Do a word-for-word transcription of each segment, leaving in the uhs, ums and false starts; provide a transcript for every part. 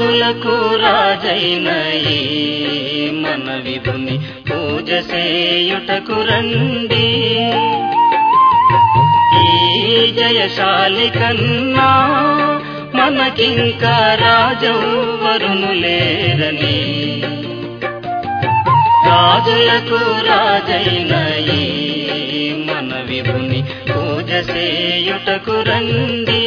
రాజులకు రాజైన ఈ మన విభుని పూజ చేయుటకు రండి. ఈ జయశాలి కన్నా మనకింకా రాజెవ్వరును లేరని, రాజులకు రాజైన ఈ మన విభుని పూజ చేయుటకు రండి.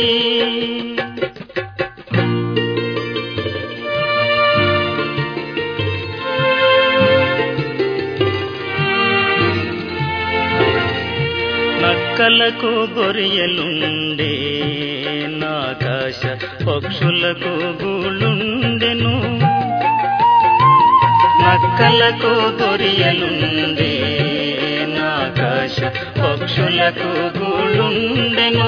నక్కలకు గొరియలుండే, నాకాశ పక్షులకు గూళ్ళుండెను. నక్కలకు గొరియలుండే, నాకాశ పక్షులకు గూళ్ళుండెను.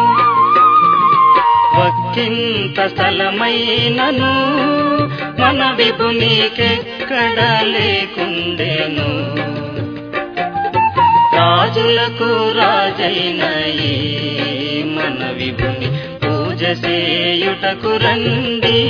వక్కింత స్థలమైనను మన విభునికెక్కడ లేకుండెను. రాజులకు రాజైన ఈ మన విభుని పూజ చేయుటకు రండి.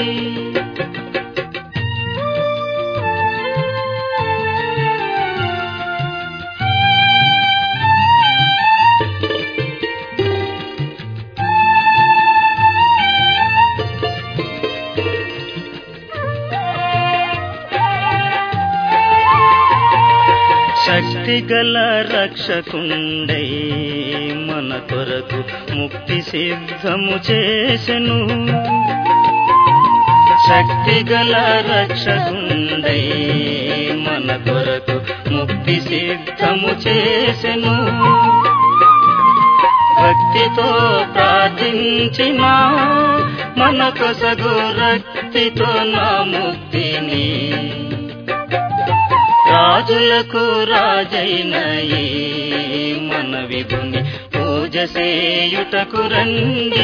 శక్తిగల రక్షకుండై మన కొరకు ముక్తి సిద్ధము చేసెను. శక్తిగల రక్షకుండై మన కొరకు ముక్తి సిద్ధము చేసెను. భక్తితో ప్రార్థించిన మన కొసగు రక్తితో నా ముక్తిని, రాజులకు రాజైన ఈ మన విభుని పూజ చేయుటకు రండి.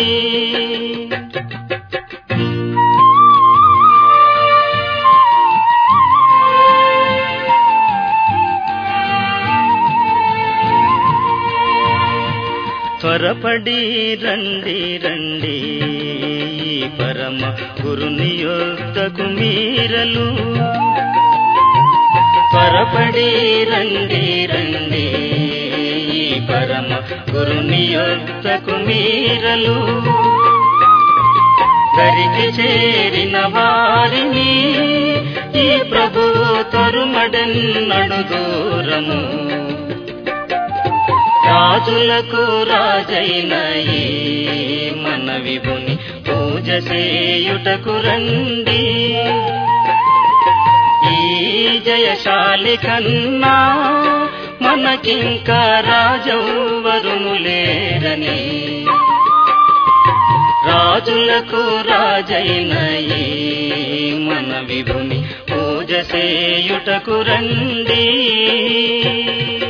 త్వరపడి రండి రండి ఈ పరమ గురుని యొద్దకు మీరలు. త్వరపడి రండి రండి ఈ పరమ గురుని యొద్దకు మీరలు. దరికి చేరిన వారిని ఈ ప్రభువు తరుమడెన్నడు దూరము. రాజులకు రాజైన ఈ మన విభుని పూజ చేయుటకు రండి. ఈ జయశాలి కన్నా మనకింకా రాజెవ్వరును లేరని, రాజులకు రాజైన ఈ మన విభుని పూజ చేయుటకు రండి.